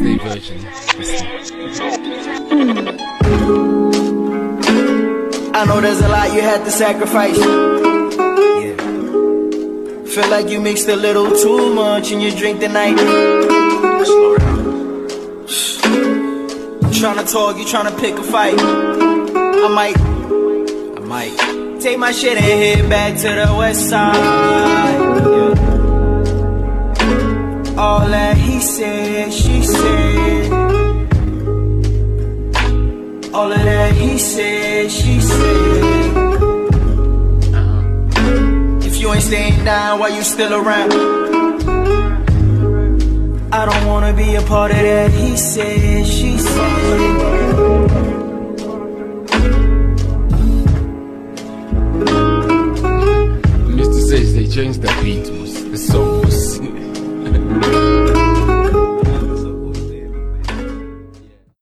Wednesday version. I know there's a lot you had to sacrifice. Yeah. Feel like you mixed a little too much in your drink tonight. Slow down. Tryna talk, you tryna pick a fight. I might take my shit and head back to the west side. Yeah. All that he said, she said. All of that he said, she said. If you ain't staying down, why you still around? I don't wanna be a part of that he said, she said. Mr. says they changed the beat. The song was